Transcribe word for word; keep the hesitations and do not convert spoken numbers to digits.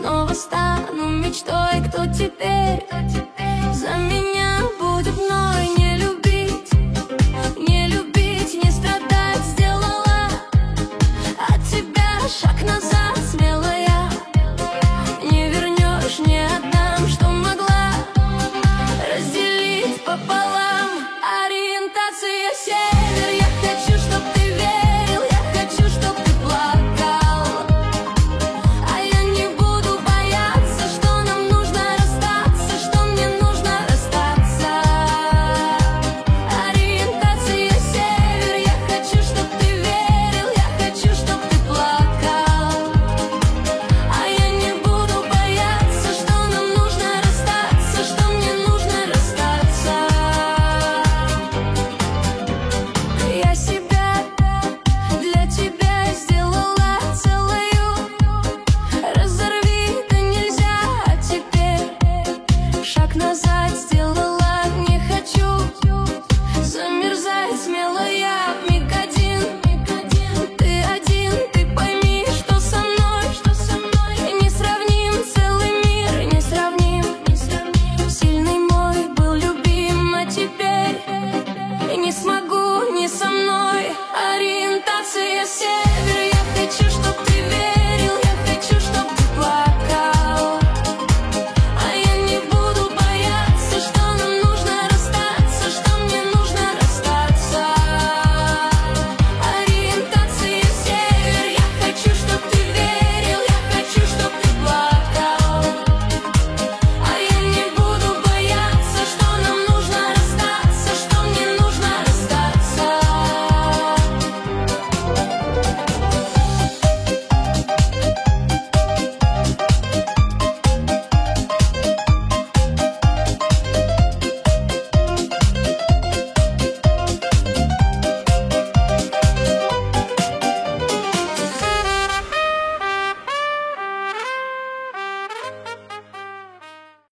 снова стану мечтой. Кто теперь за меня будет мной? Не любить, не любить, не страдать сделала от тебя шаг назад, смелая. Не вернешь, не отдам, что могла разделить пополам. Ориентация север, я хочу, чтоб ты верил, я хочу, чтоб ты плакал. А я не буду бояться, что нам нужно расстаться, что мне нужно расстаться. Ориентация север, я хочу, чтоб ты верил, я хочу, чтоб ты плакал. А я не буду бояться, что нам нужно расстаться, что мне нужно расстаться. Я себя для тебя сделала целую. Разорви, да нельзя, а теперь шаг назад.